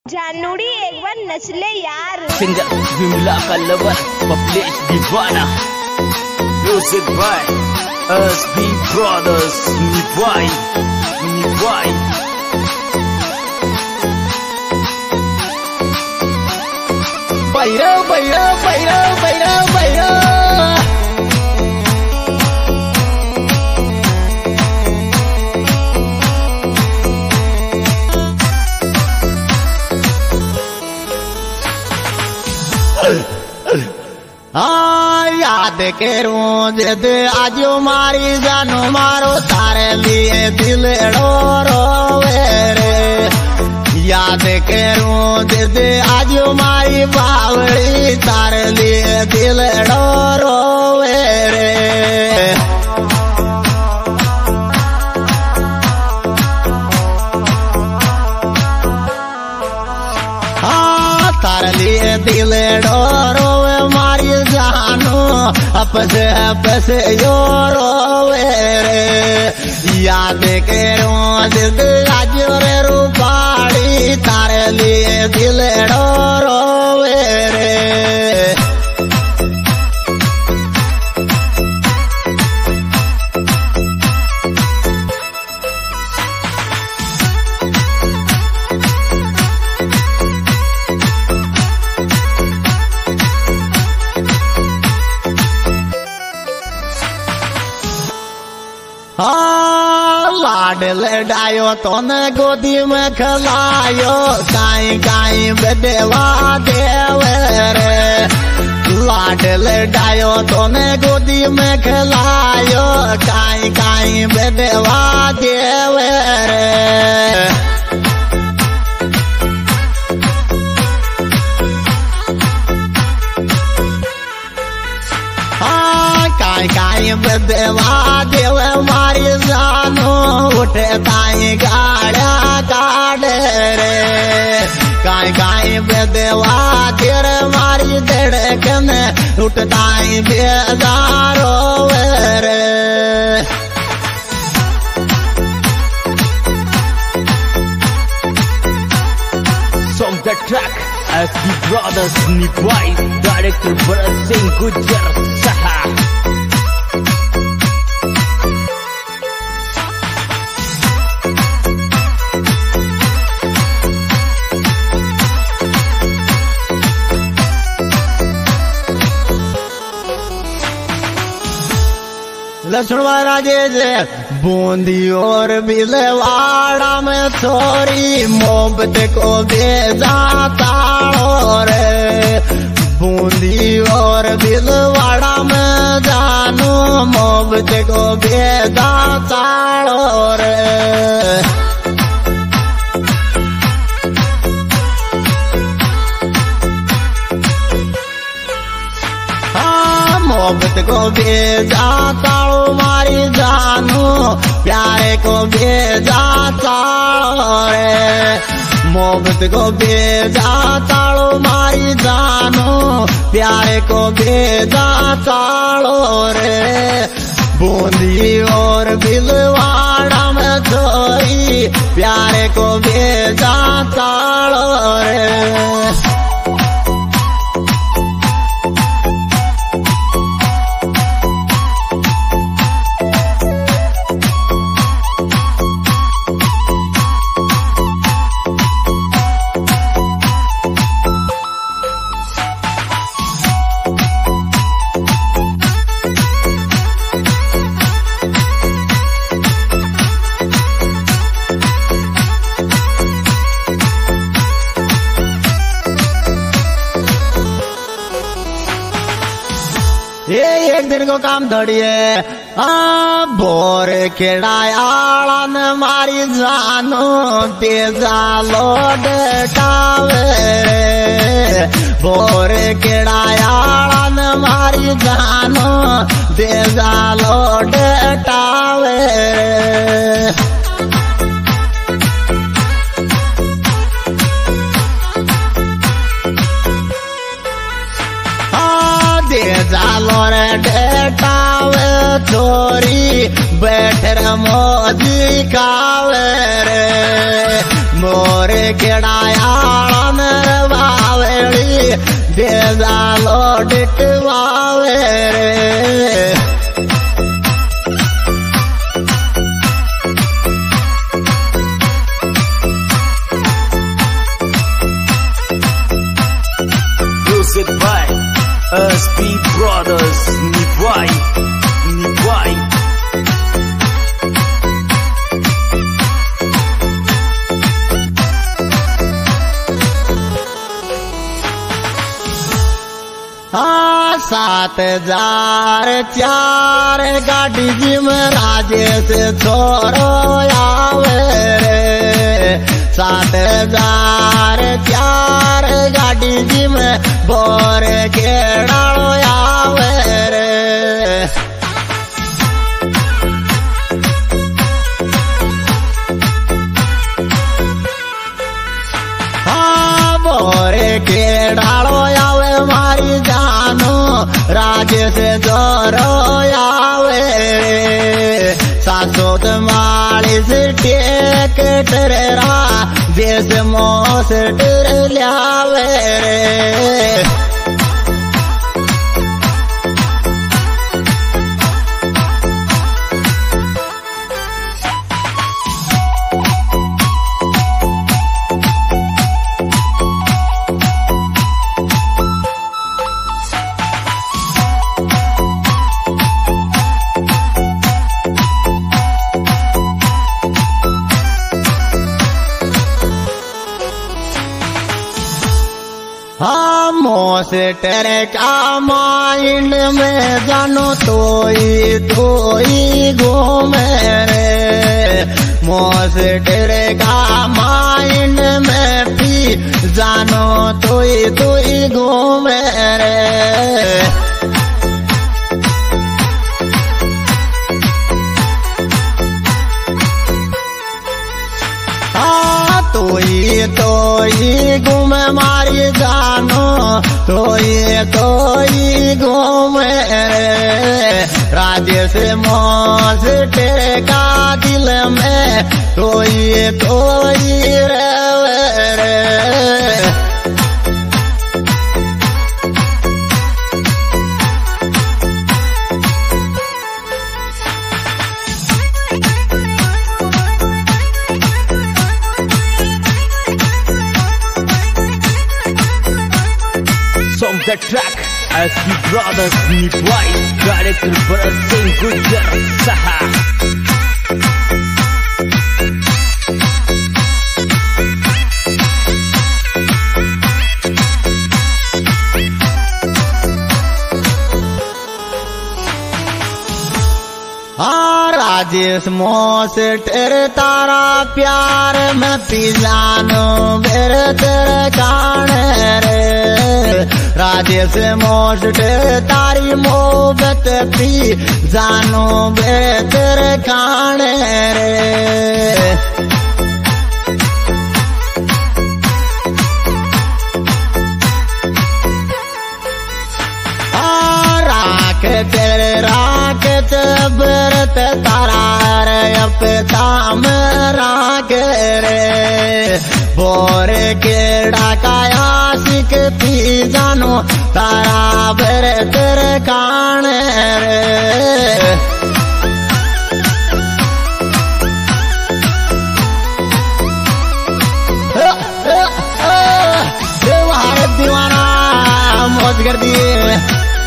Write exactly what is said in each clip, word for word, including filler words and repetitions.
जानूड़ी एक बार नचले यार। सिंगर विमला का लवर पब्लिश दीवाना म्यूजिक बाय एसबी ब्रदर्स निभाई निभाई बैरो बैरो बैरो बैरो बैरो हाँ याद करूं जद आज मारी जानो मारो तारे लिए दिल रोवे रे। याद करूं जद आज मारी बावड़ी तारे लिए दिल रोवे रे। हाँ तारे लिए दिल रोवे मारी जानो अपसे अपसे यो रोवे रे। याद करूं दिल आज रे रूपाड़ी तारे लिए दिल रोवे रे। हाँ लाड लडायो तो न गोदी में खलायो काई काई बेदेवा देवे रे। लाड लडायो तो न गोदी में खलायो काई काई बेदेवा देवे रे। काई काई बेदेवा देवे मारी जानो उठे ताई गाड़ा काढ़े रे। काई काई बेदेवा तेरे मारी धड़कन उठताई बेदारो रे। Song the track S B Brothers निभाई डायरेक्टर भरत सिंह गुज्जर साहा। लक्ष्मण राजे जे बूंदी और बिलवाड़ा में छोरी मोहब्बत को बेजाता रे। बूंदी और बिलवाड़ा में जानो मोहब्बत को बेजाता रे। मोहब्बत को भेजा ताड़ो मारी जानो प्यारे को भेजा ताड़ो रे। मोहब्बत को भेजा ताड़ो मारी जानो प्यारे को भेजा ताड़ो रे। बूंदी और बिलवाड़ा में छोरी प्यारे को भेजा ताड़ो रे। ये एक दिन को काम धड़िए आ बोर केड़ायाला न मारी जानो तेजा लोड टावे। बोर केड़ायाला न मारी जानो तेजा लोड टावे। जालो रे डेटावे छोरी बैठ मोजी कावे रे। मोरे केड़ायाला देजा लोडवावे रे। Music by S P Brothers Nipwai Nipwai हाँ सात हजार चार गाड़ी जिम राजेश छोरो आवे रे। सात हजार चार गाड़ी जिम बोर के डालो आवे रे। हाँ बोर के डालो आवे मारी जानो राजेश जोरो आवे रे। सासोत मालिस टेकटरा देश मोस टर ल्यावे रे। हाँ मोस्टर का माइंड में जानो तोई तोई घूमे रे। मोस्टर का माइंड में भी जानो तोई तोई घूमे रे। तोई तोई घूम मारी जानो तोई तोई घूम राजेश मोस तेरे का दिल में तोई तोई रे रे। Song the track S P Brothers Nipwai Director Bharat Singh Gujjar Saha हाँ राजेश मोस तेरे तारा प्यार में पी जानो मेरे तेरे काने रे। राजेश मोस तेरे तारी मोहब्बत पी जानो मेरे तेरे काने रे। तेरे राकेत बरत तारा रे अपता राग रे। बोर केड़ा काया सिकती जानो तारा बरत रे कान रे। भारत दीवाना मौज कर दिए।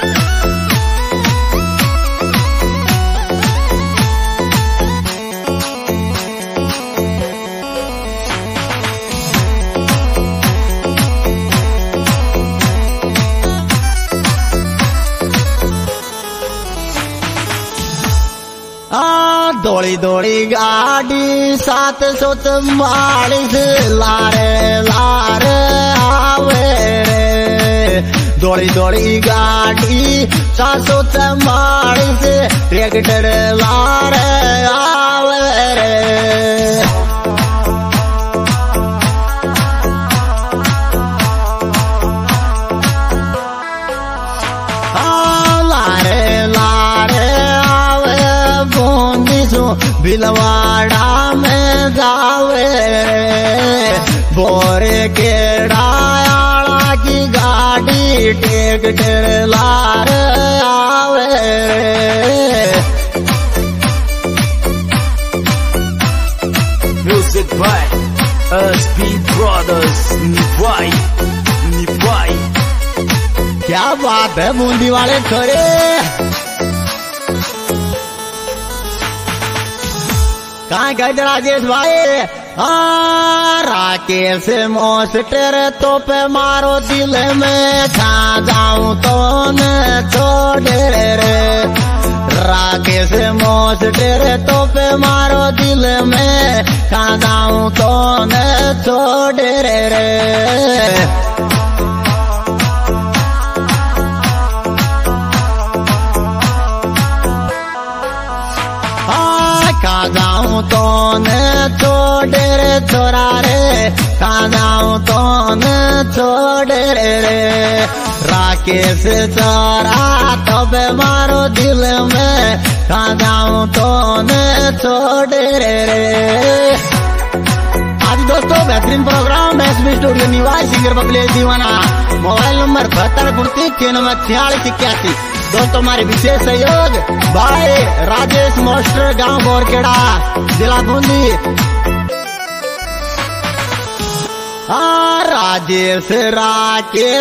दौड़ी दौड़ी गाड़ी सात सौ चौवालीस लारे लारे आवे रे। दौड़ी दौड़ी गाड़ी सात सौ चौवालीस ट्रैक्टर लारे आवे रे। बिलवाड़ा में जावे बोरे के डायाला की गाड़ी टेरे लार आवे Music by S B Brothers निभाई निभाई। क्या बात है बूंदी वाले छोरे। कहाँ गए राजेश भाई? हाँ राकेश मोस्टर तो पे मारो दिल में खा जाऊं तो न छोड़े रे। राकेश मोस्टर तो पे मारो दिल में खा जाऊं तो न छोड़े रे। कहाँ जाऊं तो न छोड़े रे छोरा रे, कहाँ जाऊं तो न छोड़े रे रे। राकेश छोरा तो बे मारो दिल में कहाँ जाऊं तो न छोड़े रे रे। आज दोस्तों बेहतरीन प्रोग्राम एसबी स्टूडियो निवास सिंगर बबले दीवाना। मोबाइल नंबर बहत्तर कुर्ती छह नंबर छियालीस इक्यासी। दोस्तों हमारे विशेष सहयोग भाई राजेश मास्टर गांव बोरखेड़ा जिला बूंदी। हाँ राजेश राकेश